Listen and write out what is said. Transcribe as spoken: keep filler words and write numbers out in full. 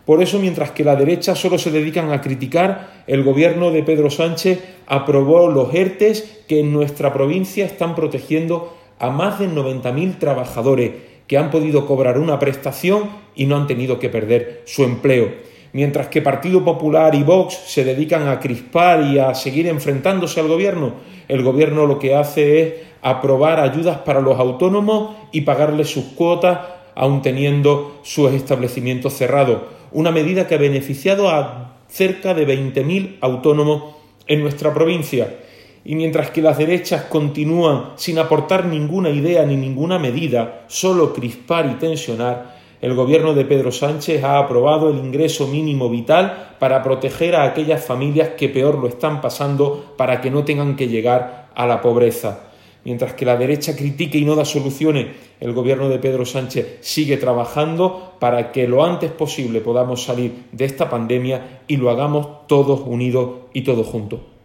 Por eso, mientras que la derecha solo se dedican a criticar, el gobierno de Pedro Sánchez aprobó los ERTEs que en nuestra provincia están protegiendo a más de noventa mil trabajadores que han podido cobrar una prestación y no han tenido que perder su empleo. Mientras que Partido Popular y Vox se dedican a crispar y a seguir enfrentándose al gobierno, el gobierno lo que hace es aprobar ayudas para los autónomos y pagarles sus cuotas aun teniendo sus establecimientos cerrados. Una medida que ha beneficiado a cerca de veinte mil autónomos en nuestra provincia. Y mientras que las derechas continúan sin aportar ninguna idea ni ninguna medida, solo crispar y tensionar, el gobierno de Pedro Sánchez ha aprobado el ingreso mínimo vital para proteger a aquellas familias que peor lo están pasando para que no tengan que llegar a la pobreza. Mientras que la derecha critique y no da soluciones, el gobierno de Pedro Sánchez sigue trabajando para que lo antes posible podamos salir de esta pandemia y lo hagamos todos unidos y todos juntos.